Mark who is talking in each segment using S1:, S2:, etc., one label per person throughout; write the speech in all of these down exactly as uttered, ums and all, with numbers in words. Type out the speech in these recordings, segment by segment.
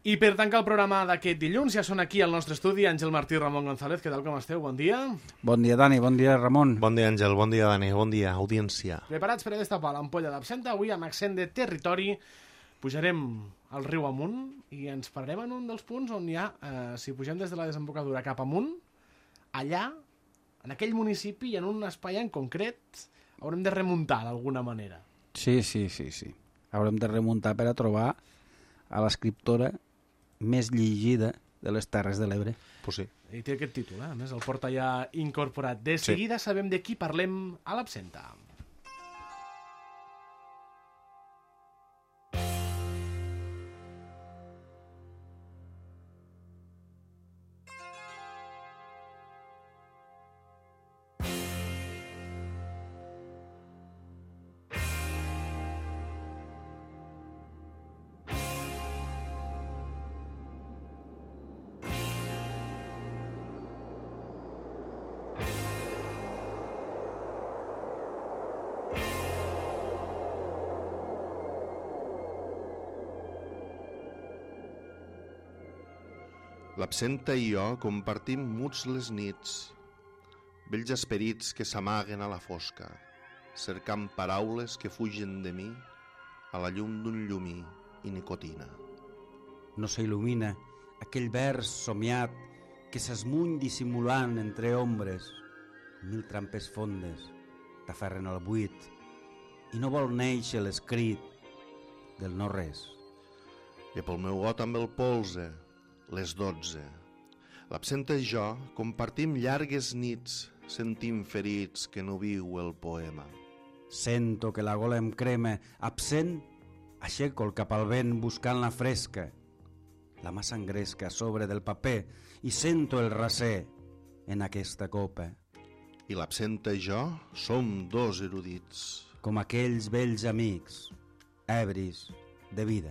S1: I per tancar el programa d'aquest dilluns, ja són aquí al nostre estudi Àngel Martí i Ramon González. Què tal, com esteu? Bon dia.
S2: Bon dia, Dani. Bon dia, Ramon.
S3: Bon dia, Àngel. Bon dia, Dani. Bon dia, audiència.
S1: Preparats per a destapar l'ampolla d'absenta, avui amb accent de territori. Pujarem al riu amunt i ens pararem en un dels punts on hi ha, eh, si pugem des de la desembocadura cap amunt, allà, en aquell municipi i en un espai en concret, haurem de remuntar d'alguna manera.
S2: Sí, sí, sí, sí. Haurem de remuntar per a trobar a l'escriptora més llegida de les Terres de l'Ebre.
S3: Pues sí.
S1: I té aquest títol, eh? A més, el porta ja incorporat. De seguida sí. Sabem de qui parlem a l'absenta.
S3: L'absenta i jo compartim muts les nits, vells esperits que s'amaguen a la fosca, cercant paraules que fugen de mi a la llum d'un llumí i nicotina.
S2: No s'il·lumina aquell vers somiat que s'esmuny dissimulant entre ombres. Mil trampes fondes t'aferren al buit i no vol néixer l'escrit del no res.
S3: I pel meu got amb el polze, les dotze. L'absenta i jo compartim llargues nits, sentint ferits que no viu el poema.
S2: Sento que la gola em crema, absent, aixeco el cap al vent buscant la fresca. La mà s'engresca a sobre del paper i sento el raser en aquesta copa.
S3: I l'absenta i jo som dos erudits.
S2: Com aquells vells amics, ebris de vida.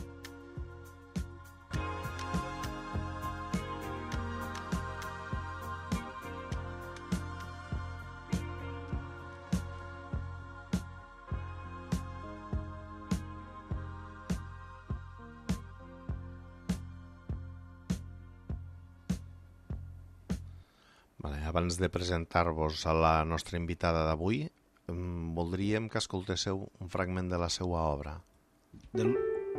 S3: Abans de presentar-vos a la nostra invitada d'avui, voldríem que escoltéssiu un fragment de la seva obra.
S2: Del...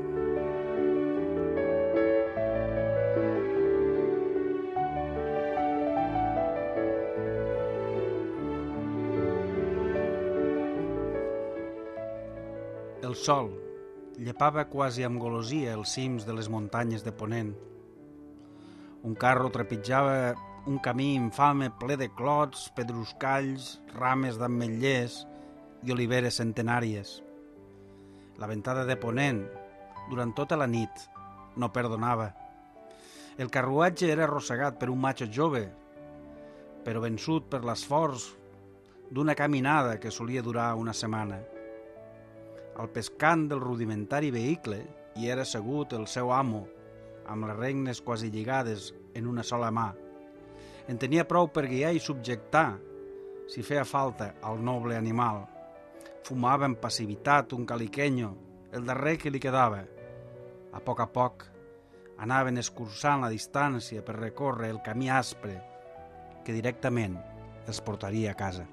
S2: El sol llepava quasi amb golosia els cims de les muntanyes de Ponent. Un carro trepitjava un camí infame ple de clots, pedruscalls, rames d'ametllers i oliveres centenàries. La ventada de Ponent, durant tota la nit, no perdonava. El carruatge era arrossegat per un matxo jove, però vençut per l'esforç d'una caminada que solia durar una setmana. Al pescant del rudimentari vehicle hi era assegut el seu amo, amb les regnes quasi lligades en una sola mà. En tenia prou per guiar i subjectar, si feia falta, al noble animal. Fumava amb passivitat un caliqueño, el darrer que li quedava. A poc a poc anaven escurçant la distància per recórrer el camí aspre que directament els portaria a casa.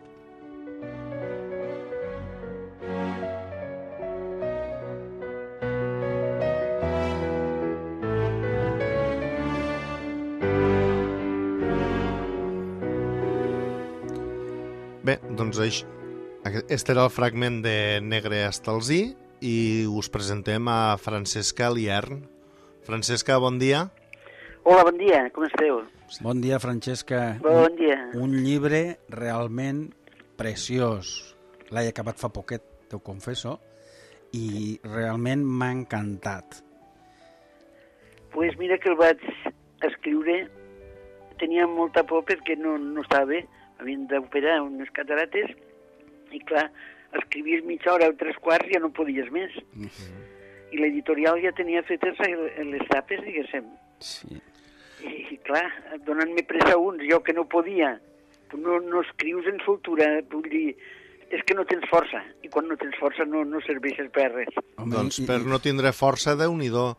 S3: Bé, doncs això, aquest era el fragment de Negre Estalzí i us presentem a Francesca Liern. Francesca, bon dia.
S4: Hola, bon dia, com esteu?
S2: Bon dia, Francesca.
S4: Bon dia.
S2: Un, un llibre realment preciós. L'he acabat fa poquet, t'ho confesso, i realment m'ha encantat.
S4: Pues mira que el vaig escriure, tenia molta por perquè no, no estava bé. Havien d'operar unes catarates i, clar, escrivies mitja hora o tres quarts ja no podies més. Uh-huh. I l'editorial ja tenia fetes les tapes, diguéssim.
S2: Sí.
S4: I, clar, donant-me pressa uns, jo que no podia. Tu no, no escrius en soltura, vull dir, és que no tens força, i quan no tens força no, no serveixes per res.
S3: Home, doncs per i... no tindre força, Déu-n'hi-do.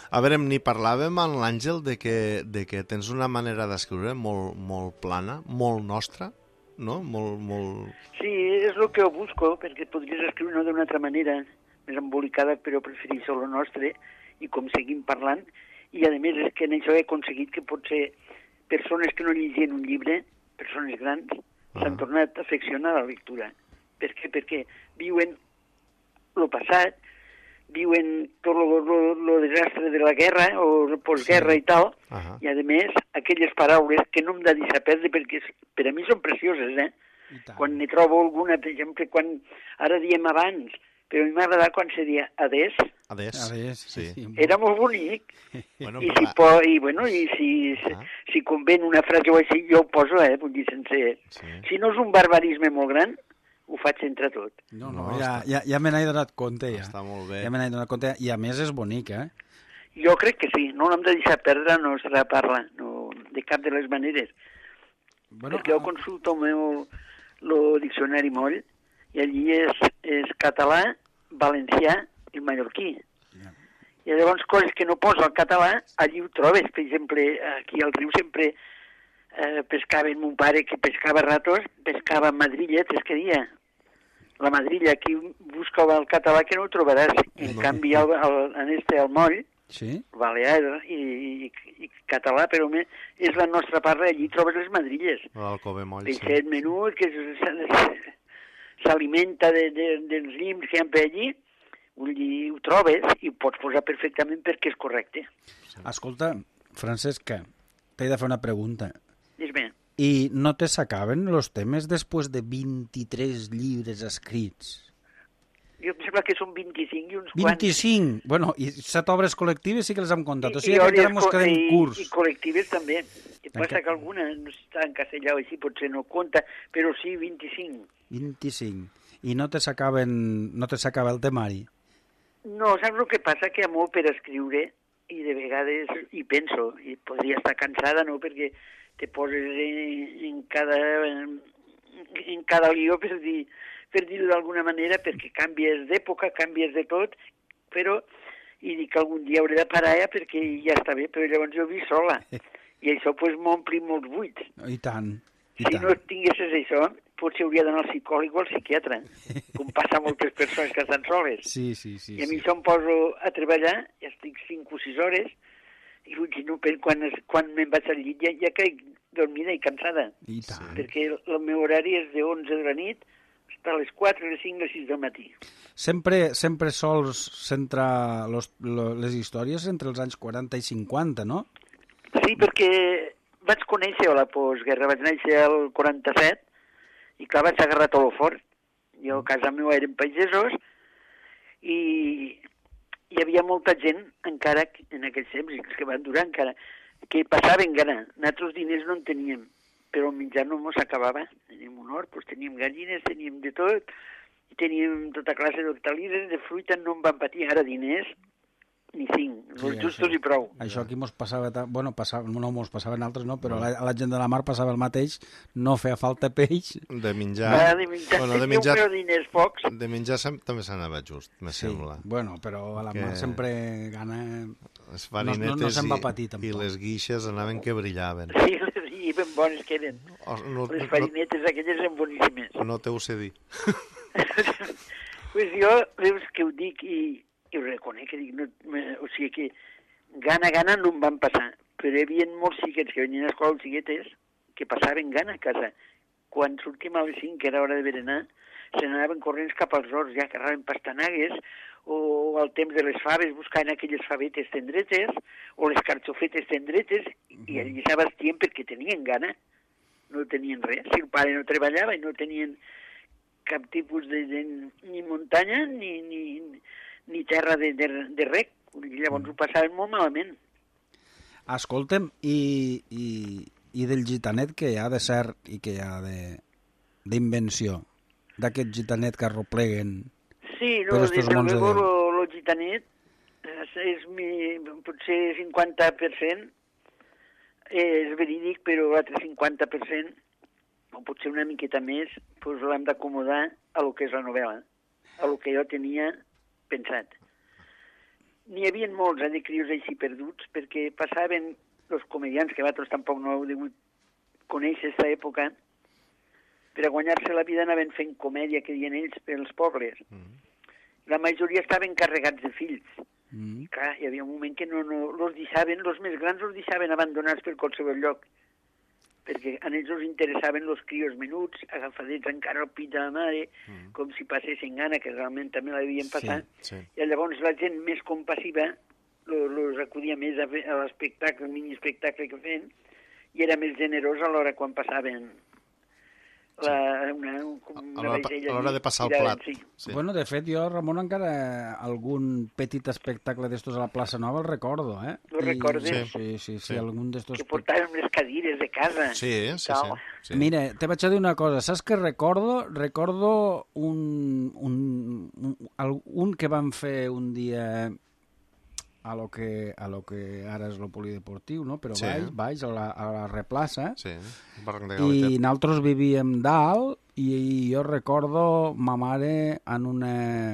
S3: A veure, n'hi parlàvem amb l'Àngel de que, de que tens una manera d'escriure molt, molt plana, molt nostra, no? Molt, molt...
S4: Sí, és el que jo busco, perquè podries escriure d'una altra manera, més embolicada, però prefereixo lo nostre, i com seguim parlant, i a més és que en això he aconseguit que potser persones que no llegien un llibre, persones grans, uh-huh. s'han tornat a afeccionar a la lectura. Per què? Perquè viuen el passat, viuen tot el desastre de la guerra o la postguerra sí. i tal, uh-huh. i a més aquelles paraules que no em de deixar perdre perquè per a mi són precioses, eh? Quan ne trobo alguna, per exemple, quan ara diem abans, però a mi m'ha agradat quan se dia adés.
S3: Adés,
S2: adés
S3: sí.
S2: sí.
S4: Era molt bonic.
S3: Bueno,
S4: I, si
S3: la...
S4: po i, bueno, i si, ah. si convé una frase o així, jo ho poso, eh? Vull dir, sense... Sí. Si no és un barbarisme molt gran, ho faig entre tot.
S2: No, no, no ja, ja, ja me n'he donat compte, ja.
S3: Està molt bé.
S2: Ja me n'he donat compte, i a més és bonic, eh?
S4: Jo crec que sí, no l'hem de deixar perdre la nostra parla, no, de cap de les maneres. Bueno, perquè jo consulto el meu el diccionari moll, i allí és, és català, valencià i mallorquí. Yeah. I llavors coses que no poso al català, allí ho trobes. Per exemple, aquí al riu sempre eh, pescaven mon pare, que pescava ratos, pescava madrilles, és que dia. La madrilla, aquí busca el català que no ho trobaràs. En no. canvi, el, el, en este, el moll, sí? Balear i, i, i català, però me, és la nostra parla, allí trobes les madrilles.
S3: L'alcove moll,
S4: Peixet sí. menut, que s'alimenta de, de, dels llims que hi ha per allí, vull dir, ho trobes i ho pots posar perfectament perquè és correcte.
S2: Escolta, Francesca, t'he de fer una pregunta.
S4: Dis-me.
S2: I no te s'acaben els temes després de vint-i-tres llibres escrits?
S4: Jo em sembla que són vint-i-cinc i uns
S2: quants... vint-i-cinc? Bueno, i set obres col·lectives sí que les hem comptat.
S4: I,
S2: o sigui que encara mos quedem
S4: i,
S2: curts.
S4: I col·lectives també. I passa que alguna no està en castellà o així, potser no compta, però sí vint-i-cinc.
S2: vint-i-cinc. I no te s'acaben, no te s'acaba el temari?
S4: No, saps el que passa? Que hi ha molt per escriure i de vegades hi penso, i podria estar cansada, no?, perquè te poses en, en cada en, en cada lió per dir per dir-ho d'alguna manera, perquè canvies d'època, canvies de tot, però, i dic que algun dia hauré de parar ja perquè ja està bé, però llavors jo visc sola, i això pues, m'ompli molts buits.
S2: I tant, i
S4: si
S2: tant.
S4: no tinguessis això, potser hauria d'anar al psicòleg o al psiquiatre, com passa a moltes persones que estan soles.
S2: Sí, sí, sí.
S4: I a mi
S2: sí.
S4: això em poso a treballar, ja estic cinc o sis hores, i no, quan, es, quan me'n vaig al llit ja, ja caic dormida i cansada.
S2: I tant.
S4: Perquè el, el meu horari és de onze de la nit a les quatre, les cinc, les sis del matí.
S2: Sempre, sempre sols centrar los, lo, les històries entre els anys quaranta i cinquanta, no?
S4: Sí, perquè vaig conèixer a la postguerra, vaig néixer al quaranta-set, i clar, vaig agarrar tot el fort. Jo a casa meva eren pagesos, i hi havia molta gent, encara en aquells temps, que van durar encara, que passaven gana. Nosaltres diners no en teníem, però el menjar no mos acabava. Teníem un hort, doncs teníem gallines, teníem de tot, i teníem tota classe d'hortalisses, de fruita no en van patir. Ara diners, ni cinc, els sí, justos això, i prou.
S2: Això aquí mos passava, bueno, passava, no mos passava en altres, no, però no. A, la, a la gent de la mar passava el mateix, no feia falta peix.
S3: De menjar...
S4: Va, de menjar, bueno, de menjar, però diners pocs.
S3: De menjar també s'anava just, me
S2: sí,
S3: sembla.
S2: Bueno, però a la que... mar sempre gana...
S3: Les farinetes
S2: no, no, no se'n va
S3: i,
S2: patir, tampoc.
S3: I les guixes anaven que brillaven.
S4: Sí, i ben bones que eren. Oh, no, les farinetes no, aquelles eren boníssimes.
S3: No te ho sé dir.
S4: Pues jo, veus que ho dic i... i ho reconec, que dic, no, o sigui que gana, gana no em van passar, però hi havia molts xiquets que venien a l'escola, els xiquetes, que passaven gana a casa. Quan sortim a les cinc, que era hora de berenar, se n'anaven corrents cap als horts, ja carregaven pastanagues, o al temps de les faves buscaven aquelles favetes tendretes, o les carxofetes tendretes, i allí s'abastien perquè tenien gana, no tenien res. Si el pare no treballava i no tenien cap tipus de, de ni muntanya, ni... ni ni terra de, de, de rec, i llavors mm. ho passaven molt malament.
S2: Escolta'm, i, i, i del gitanet que hi ha de cert i que hi ha d'invenció, d'aquest gitanet que arropleguen
S4: sí, no,
S2: per estos mons de Déu?
S4: Sí, no, el gitanet és, és mi, potser cinquanta per cent és verídic, però l'altre cinquanta per cent, o potser una miqueta més, doncs l'hem d'acomodar a lo que és la novel·la, a lo que jo tenia pensat. n'hi havia molts eh, de crios així perduts, perquè passaven els comedians, que vosaltres tampoc no heu degut conèixer aquesta època, per a guanyar-se la vida anaven fent comèdia, que diuen ells, pels pobles. Mm. La majoria estaven carregats de fills. Mm. Clar, hi havia un moment que no, no los deixaven, els més grans els deixaven abandonats per qualsevol lloc, perquè a ells els interessaven els crios menuts, agafadets encara al pit de la mare, mm. com si passessin gana, que realment també l'havien passat, sí, sí. I llavors la gent més compassiva els acudia més a, a l'espectacle, al mini-espectacle que feien, i era més generós a l'hora quan passaven la, una, una
S3: a l'hora de passar el plat.
S4: Sí.
S2: Sí. Bueno, de fet, jo, Ramon, encara algun petit espectacle d'estos a la plaça Nova el recordo, eh?
S4: Lo recordes?
S2: Sí, sí, sí, sí, sí. Algun d'estos...
S4: Que portàvem les cadires de casa.
S3: Sí, sí, sí, sí.
S2: Mira, te vaig a dir una cosa, saps què recordo? Recordo un, un, un, un que vam fer un dia... a lo que, a lo que ara és lo polideportiu, no? Però sí. baix, baix a la, a la replaça.
S3: Sí,
S2: i nosaltres vivíem dalt i, i jo recordo ma mare en una,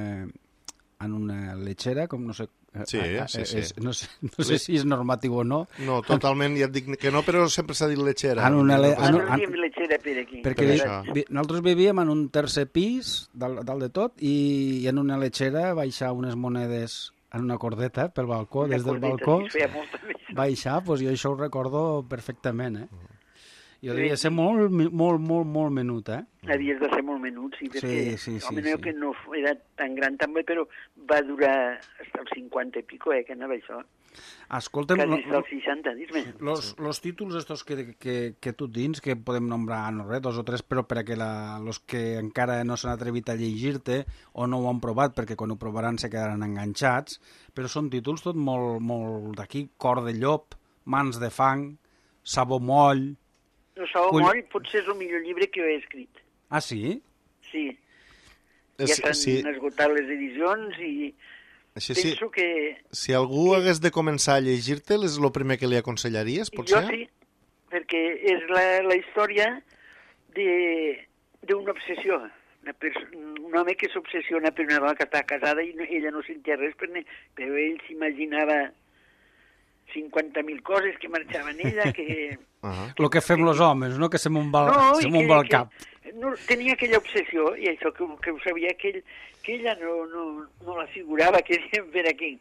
S2: en una lechera, com no sé...
S3: Sí,
S2: a, a,
S3: sí, sí.
S2: És, no sé, no sé si és normatiu o no.
S3: No, totalment, ja et dic que no, però sempre s'ha dit lechera.
S2: En una le...
S4: en, en, en, lechera per aquí.
S2: Perquè per vi, nosaltres vivíem en un tercer pis, dalt, dalt de tot, i, i en una lechera baixar unes monedes en una cordeta pel balcó, una des del balcó, baixar, doncs jo això ho recordo perfectament, eh? Jo devia ser molt, molt, molt, molt menut, eh?
S4: Havies de ser molt menut, sí, perquè
S2: sí, sí, sí,
S4: home,
S2: sí.
S4: que no era tan gran també, però va durar fins als cinquanta i pico, eh, que anava això.
S2: Escolta'm,
S4: quasi fins als seixanta, dis-me.
S2: Los, los títols estos que, que, que tu tens, que podem nombrar, no res, dos o tres, però perquè la, los que encara no s'han atrevit a llegir-te o no ho han provat, perquè quan ho provaran se quedaran enganxats, però són títols tot molt, molt d'aquí, Cor de llop, Mans de fang, Sabó moll...
S4: No, Sabó Cull... moll potser és el millor llibre que jo he escrit.
S2: Ah, sí?
S4: Sí. Ja s'han sí. esgotat les edicions i...
S3: Així,
S4: penso
S3: sí.
S4: que...
S3: Si algú que... hagués de començar a llegir-te'l, és el primer que li aconsellaries, potser?
S4: Jo sí, perquè és la, la història d'una obsessió. Una un home que s'obsessiona per una dona que està casada i no, ella no sentia res per ne, però ell s'imaginava cinquanta mil coses que marxaven ella, que...
S2: Uh -huh. Lo que fem los homes, no? Que se m'on va, no, se m'on va el cap.
S4: No, tenia aquella obsessió, i això que, que ho sabia, que, ell, que ella no, no, no la figurava, que diem per aquí.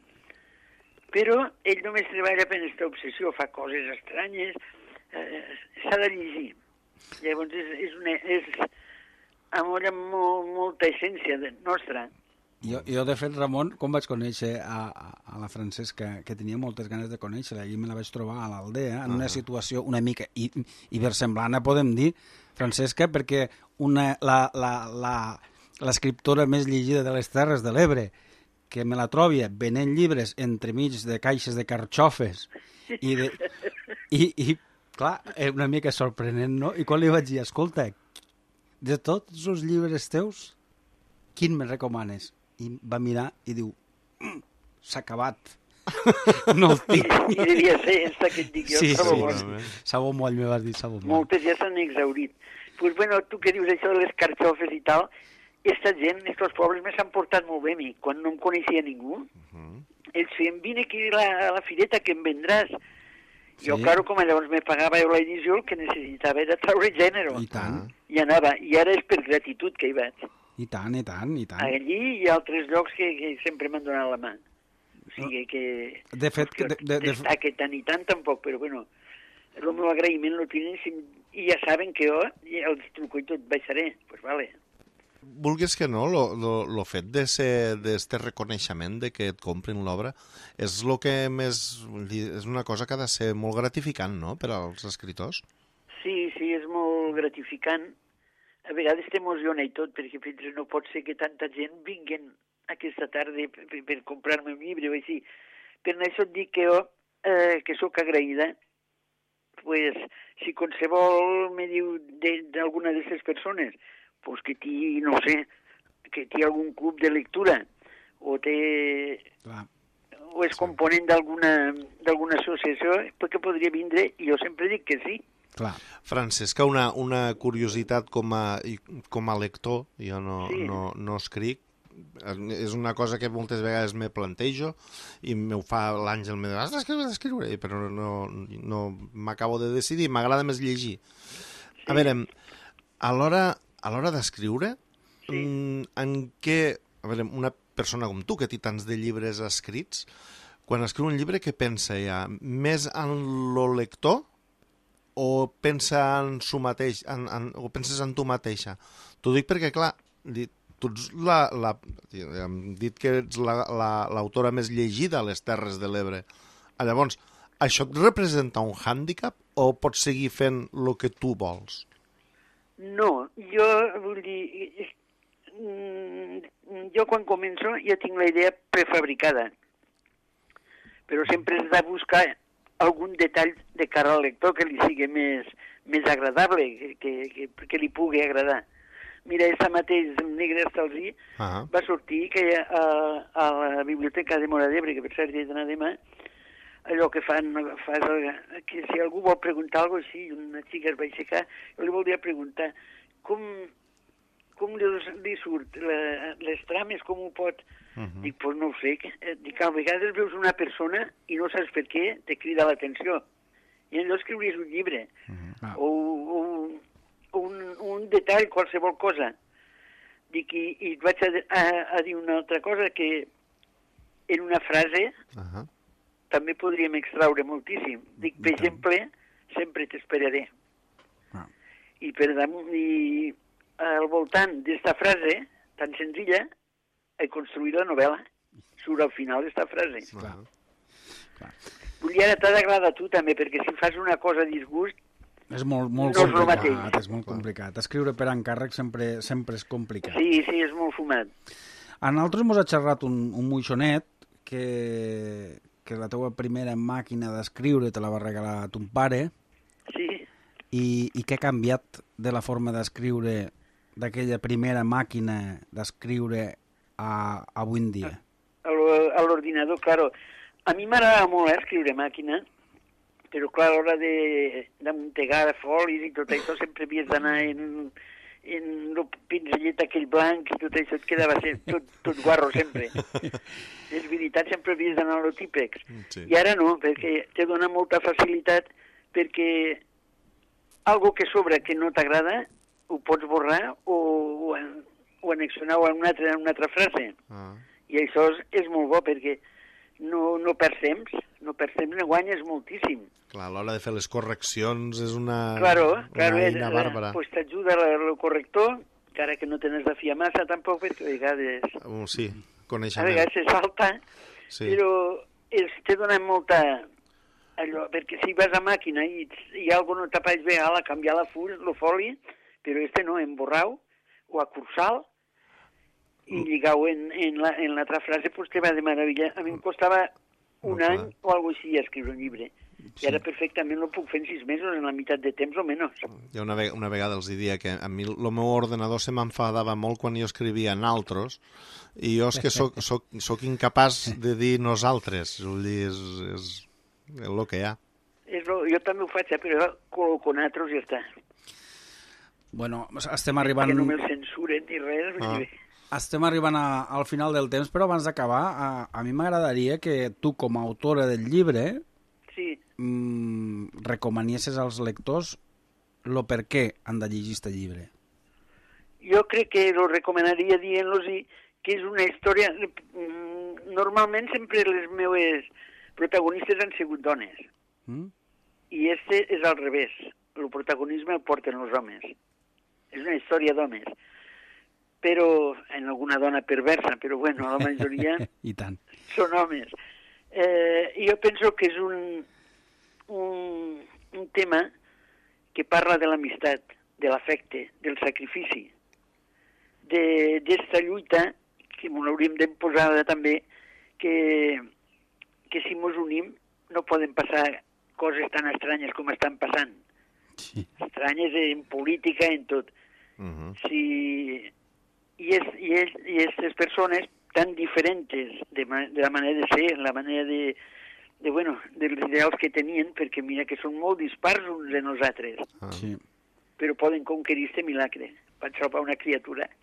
S4: Però ell només treballa per aquesta obsessió, fa coses estranyes, eh, s'ha de llegir. Llavors és, és, una, és amor amb molt, molta essència de, nostra.
S2: Jo, jo, de fet, Ramon, com vaig conèixer a, a la Francesca, que tenia moltes ganes de conèixer-la, i me la vaig trobar a l'aldea, en una situació una mica i, i versemblant, podem dir, Francesca, perquè una, la, la, la, l'escriptora més llegida de les Terres de l'Ebre, que me la trobia venent llibres entremig de caixes de carxofes, i, de, i, i clar, és una mica sorprenent, no? I quan li vaig dir, escolta, de tots els llibres teus, quin me recomanes? I va mirar i diu, mm, s'ha acabat. No el tinc.
S4: I devia ser esta que et dic jo,
S2: sí,
S4: sabó
S2: sí,
S4: moll.
S2: Sí. Sabó moll, me vas dir, sabó moll.
S4: Moltes ja s'han exhaurit. Pues bueno, tu que dius això de les carxofes i tal, aquesta gent, aquests pobles, me s'han portat molt bé a mi. Quan no em coneixia ningú, uh -huh. ells feien, vine aquí a la, a la fireta que em vendràs. Sí. Jo, claro, com llavors me pagava jo l'edició, el que necessitava era treure gènere.
S2: I tant.
S4: I anava, i ara és per gratitud que hi vaig.
S2: I tant, i tant, i tant.
S4: Allí hi ha altres llocs que, que sempre m'han donat la mà. O sigui que...
S2: De fet... Que de, de,
S4: de... que tant i tant tampoc, però bueno, el meu agraïment lo tenen i ja saben que jo els truco i tot baixaré. Pues vale.
S3: Vulguis que no, lo, lo, lo fet de ser d'este reconeixement de que et comprin l'obra és lo que més... és una cosa que ha de ser molt gratificant, no?, per als escriptors.
S4: Sí, sí, és molt gratificant. A vegades t'emociona i tot, perquè penses, no pot ser que tanta gent vinguin aquesta tarda per, per comprar-me un llibre o així. Per això et dic que jo, eh, que sóc agraïda, pues, si qualsevol me diu d'alguna d'aquestes persones, pues que té, no sé, que té algun club de lectura, o té... Clar. O és component d'alguna d'alguna associació, pues que podria vindre, i jo sempre dic que sí.
S3: Clar. Francesca, una, una curiositat com a, com a lector, jo no, sí. no, no escric, és una cosa que moltes vegades me plantejo i me ho fa l'Àngel, me diu, has d'escriure, d'escriure, però no, no m'acabo de decidir, m'agrada més llegir. Sí. A veure, a l'hora a l'hora d'escriure, sí. en què, a veure, una persona com tu, que té tants de llibres escrits, quan escriu un llibre, què pensa ja? Més en lo lector o pensa en su mateix, en, en, o penses en tu mateixa? T'ho dic perquè, clar, tu ets la, la, hem dit que ets l'autora la, la, més llegida a les Terres de l'Ebre. Llavors, això et representa un hàndicap o pots seguir fent el que tu vols?
S4: No, jo vull dir, jo quan començo ja tinc la idea prefabricada, però sempre has de buscar algun detall de cara al lector que li sigui més, més agradable, que, que, que li pugui agradar. Mira, aquesta mateix Negre Estalzí uh-huh. va sortir que a, a la Biblioteca de Móra d'Ebre, que per cert he d'anar demà, allò que fan, fas, que si algú vol preguntar alguna cosa així, una xica es va aixecar, jo li volia preguntar com, com li, li surt la, les trames, com ho pot... Uh -huh. Dic, pues no ho sé. Dic, a vegades veus una persona i no saps per què, te crida l'atenció. I allò escriuries un llibre, uh -huh. ah. o, o, o un, un detall, qualsevol cosa. Dic, i, i et vaig a, a, a dir una altra cosa, que en una frase... Uh -huh. també podríem extraure moltíssim. Dic, per exemple, sempre t'esperaré. Ah. I per damunt, i al voltant d'esta frase, tan senzilla, he construït la novel·la. Surt al final d'esta frase. Sí, clar. Clar. Vull dir, ara t'ha d'agradar a tu també, perquè si fas una cosa a disgust,
S2: és molt, molt
S4: no
S2: complicat,
S4: és,
S2: és molt complicat. Escriure per encàrrec sempre, sempre és complicat.
S4: Sí, sí, és molt fumat.
S2: A nosaltres ens ha xerrat un, un moixonet que... que la teua primera màquina d'escriure te la va regalar ton pare.
S4: Sí.
S2: I, i què ha canviat de la forma d'escriure d'aquella primera màquina d'escriure a, a avui en dia?
S4: A, a l'ordinador, claro. A mi m'agrada molt eh, escriure màquina, però clar, a l'hora de, de muntegar folis i tot això sempre havies d'anar en, en el pinzellet aquell blanc i tot això et quedava tot, tot guarro sempre. És veritat, sempre havies d'anar a lo típex. Sí. I ara no, perquè te dona molta facilitat, perquè algo que sobra que no t'agrada ho pots borrar o, o, o annexionar a una altra, una altra frase. Ah. I això és, és molt bo, perquè no, no perds temps, no perds temps, no guanyes moltíssim.
S3: Clar, a l'hora de fer les correccions és una,
S4: claro,
S3: una
S4: claro,
S3: eina
S4: és,
S3: bàrbara.
S4: Pues t'ajuda el corrector, encara que no tens de fiar massa tampoc, perquè a vegades...
S3: Uh, sí, coneixement.
S4: A vegades se salta, sí. Però és, te dona molta... Allò, perquè si vas a màquina i, i algo no t'apaix bé, a canviar la full, el foli, però este no, emborrau o a cursal, i lligar-ho en, en, la, en l'altra frase, pues te va de meravella. A mi em costava un no, any clar. o alguna cosa així escriure un llibre. Sí. I ara perfectament ho puc fer en sis mesos, en la meitat de temps o menys.
S3: Jo una, ve una vegada els diria que a mi el meu ordenador se m'enfadava molt quan jo escrivia en altres, i jo és que soc, soc, soc incapaç de dir nosaltres. Vull dir, és, és, és el que hi ha.
S4: És lo, jo també ho faig, eh, però col·loco en altres i ja està.
S2: Bueno, estem arribant...
S4: Que no me'l censuren ni res. Ah.
S2: Estem arribant a, al final del temps, però abans d'acabar, a, a mi m'agradaria que tu, com a autora del llibre,
S4: sí.
S2: mmm, recomaniessis als lectors el per què han de llegir aquest llibre.
S4: Jo crec que lo recomanaria dient-los que és una història... Normalment sempre les meues protagonistes han sigut dones. Mm? I este és al revés. El protagonisme el porten els homes. És una història d'homes. Però, en alguna dona perversa, però bueno, la majoria
S2: I tant.
S4: són homes. Eh, jo penso que és un, un, un tema que parla de l'amistat, de l'afecte, del sacrifici, d'esta lluita, que m'ho hauríem d'imposar també, que, que si mos unim no poden passar coses tan estranyes com estan passant. Sí. Estranyes en política, en tot. Uh-huh. Si... I, es, i, es, i estas persones tan diferentes de, de la manera de ser, la manera de, de, bueno, dels ideals que tenien, perquè mira que són molt dispars uns de nosaltres, ah. sí. Però poden conquerir este milagre. Vaig salvar una criatura.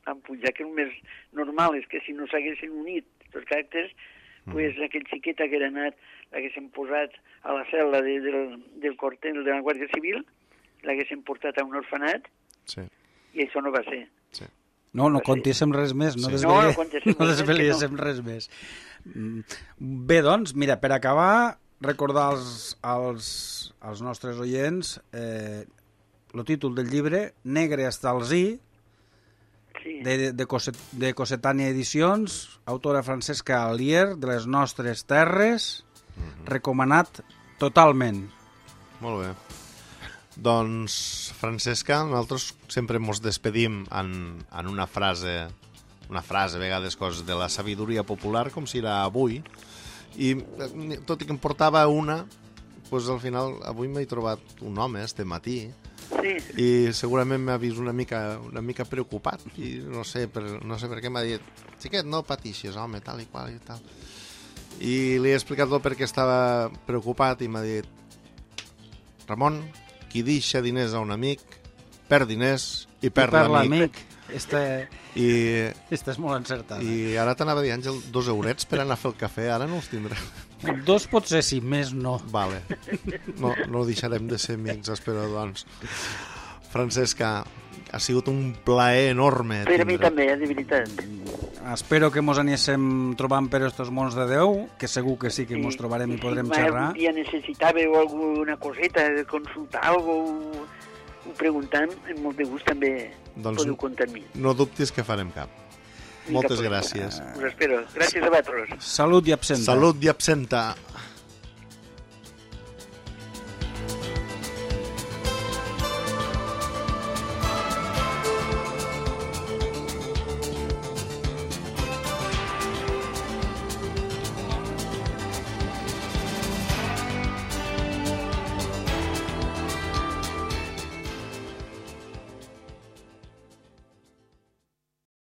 S4: han pujat, que el més normal és que si no s'haguessin unit els caràcters, mm. pues aquell xiqueta que era anat l'haguessin posat a la cel·la de, del, del quartel de la Guàrdia Civil, l'haguessin portat a un orfenat,
S3: sí.
S4: i això no va ser.
S3: Sí.
S2: No, no contíssem res més, no
S3: Sí.
S2: desvelíssim res més. Bé, doncs, mira, per acabar, recordar als, als, als nostres oients eh, el títol del llibre, Negre hasta el Zí,
S4: Sí.
S2: de, de, Coset, de Cosetània Edicions, autora Francesca Alier, de les nostres terres, mm-hmm. recomanat totalment.
S3: Molt bé. Doncs, Francesca, nosaltres sempre ens despedim en, en una frase, una frase, a vegades coses de la sabidoria popular, com si era avui, i tot i que em portava una, doncs al final avui m'he trobat un home este matí,
S4: Sí.
S3: i segurament m'ha vist una mica, una mica preocupat i no sé per, no sé per què m'ha dit xiquet, no patixis, home, tal i qual i tal. I li he explicat tot perquè estava preocupat i m'ha dit Ramon, qui deixa diners a un amic perd diners i perd,
S2: I per
S3: l'amic.
S2: Este,
S3: I,
S2: este és molt encertat.
S3: I ara t'anava a dir, Àngel, dos eurets per anar a fer el cafè, ara no els tindrem.
S2: Dos potser sí, més no.
S3: Vale. No, no deixarem de ser amics, espero, doncs. Francesca, ha sigut un plaer enorme.
S4: Per a mi
S3: tindre...
S4: també, de veritat.
S2: Espero que mos anéssim trobant per estos mons de Déu, que segur que sí que mos trobarem i podrem
S4: si
S2: xerrar.
S4: Si algun dia necessitàveu alguna coseta, de consultar alguna cosa, ho preguntant, amb molt de gust també doncs podeu comptar amb mi.
S3: No dubtis que farem cap. Moltes gràcies.
S4: Us espero. Gràcies a vosaltres.
S2: Salut i absenta.
S3: Salut i absenta.